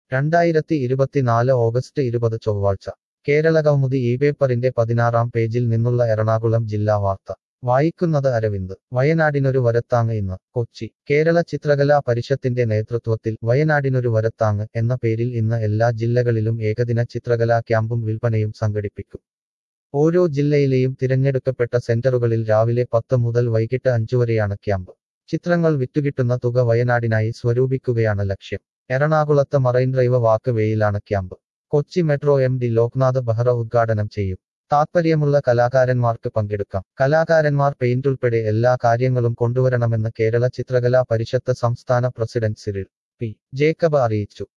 2024 August 20 ചൊവ്വാഴ്ച കേരളകൗമുദി ഈ പേപ്പറിന്റെ 16-ാം പേജിൽ നിന്നുള്ള എറണാകുളം ജില്ലാ വാർത്ത വായിക്കുന്നത് അരവിന്ദ് വയനാടിനൊരു വരത്താങ് ഇന്ന് കൊച്ചി കേരള ചിത്രകലാ പരിഷത്തിന്റെ നേതൃത്വത്തിൽ വയനാടിനൊരു വരത്താങ് എന്ന പേരിൽ ഇന്ന് എല്ലാ ജില്ലകളിലും ഏകദിന ചിത്രകലാ ക്യാമ്പും വിൽപ്പനയും സംഘടിപ്പിക്കും ഓരോ ജില്ലയിലെയും തിരഞ്ഞെടുക്കപ്പെട്ട സെന്ററുകളിൽ രാവിലെ 10 മുതൽ വൈകിട്ട് 5 വരെയാണ് ക്യാമ്പ് ചിത്രങ്ങൾ വിറ്റുകിട്ടുന്ന തുക വയനാടിനായി സ്വരൂപിക്കുകയാണ് ലക്ഷ്യം എറണാകുളത്ത് മറൈൻ ഡ്രൈവ് വാക്ക് വേയിലാണ് camp Kochi metro MD Loknath Behra ഉദ്ഘാടനം ചെയ്യും താത്പര്യമുള്ള കലാകാരന്മാർക്ക് പങ്കെടുക്കാം കലാകാരന്മാർ പെയിന്റ് ഉൾപ്പെടെ എല്ലാ കാര്യങ്ങളും കൊണ്ടുവരണമെന്ന് കേരള ചിത്രകലാ പരിഷത്ത് സംസ്ഥാന പ്രസിഡന്റ് സിറിൽ പി ജേക്കബ് അറിയിച്ചു